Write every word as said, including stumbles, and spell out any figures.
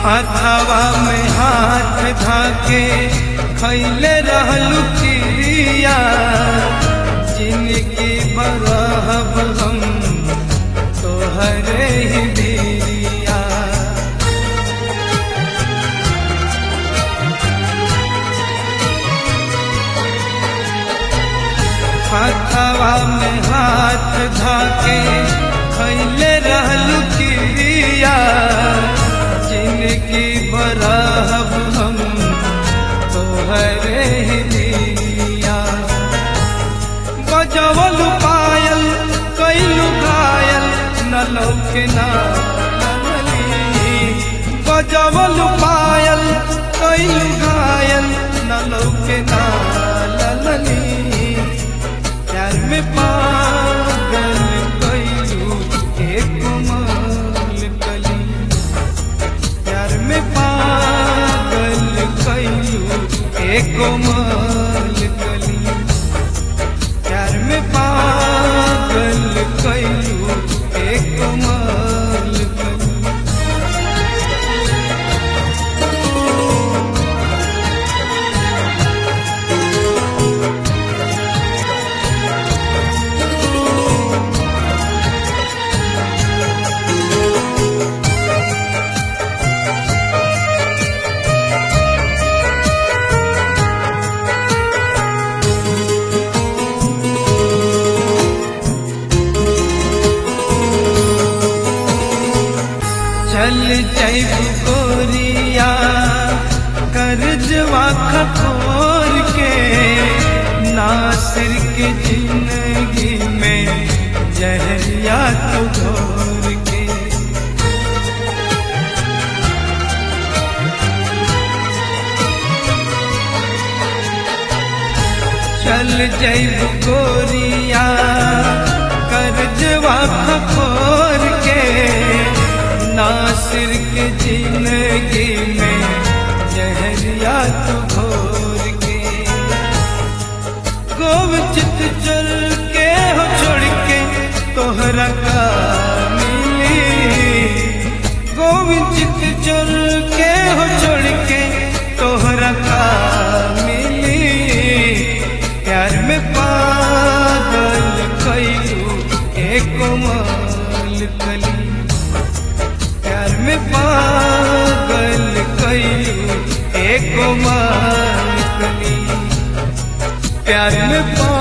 हाथवा में हाथ धाके खैले रहलू किरिया, जिनकी बरहब हम तोहरे ही बिरिया। हाथवा में हाथ धाके खैले रहलू किरिया, जिनकी बरहब हम तोहरे ही बिरिया। बजवलू पायल कैलू घायल न लौके ना ललनी, बजवलू पायल कैलू घायल न लौके ना ललनी। प्यार में पागल कैलू एक कोमल कली, प्यार में पागल कैलू एक कोमल कली, प्यार में पागल कैलू एक कोमल कली। चल जैबू गोरिया कर्जवा खतोर के, नासिर के जिंदगी में जहरिया तो घोर के। चल जैबू गोरिया कर्जवा खतोर के, नासिर के जिंदगी में जहरिया तो घोर के। गोविचित चल के हो छोड़ के तोहरा का मिली, गोविचित चल के हो छोड़ के तोहरा का मिली। प्यार में पागल कैलू एक कोमल कली, प्यार में पागल कैलू एक कोमल कली, प्यार में